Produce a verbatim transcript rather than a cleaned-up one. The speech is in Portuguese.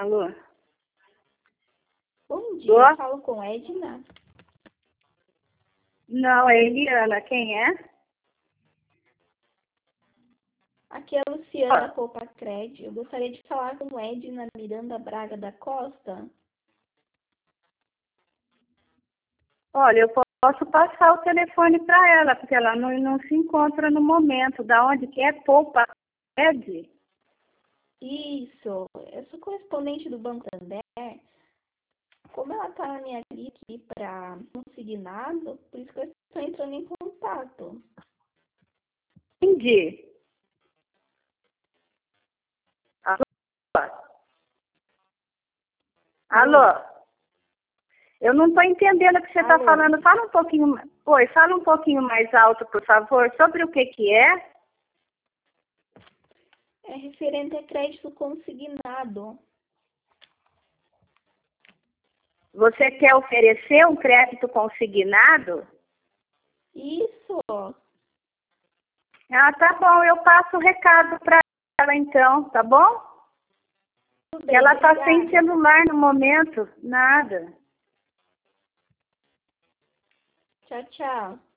Alô? Bom dia, Tô? eu falo com Edna. Não, é Eliana. Quem é? Aqui é a Luciana da Poupa Cred. Eu gostaria de falar com Edna Miranda Braga da Costa. Olha, eu posso passar o telefone para ela, porque ela não, não se encontra no momento. Da onde que é? Poupa Cred? Isso, eu sou correspondente do Banco Santander. Como ela está na minha lista aqui para consignado, por isso que eu estou entrando em contato. Entendi. Alô? Alô? Eu não estou entendendo o que você está Alô? falando. Fala um pouquinho, ma- Oi, fala um pouquinho mais alto, por favor, sobre o que que é. É referente a crédito consignado. Você quer oferecer um crédito consignado? Isso, Ah, tá bom, eu passo o recado para ela então, tá bom? tudo bem, Ela está sem obrigada. celular no momento, nada. Tchau, tchau.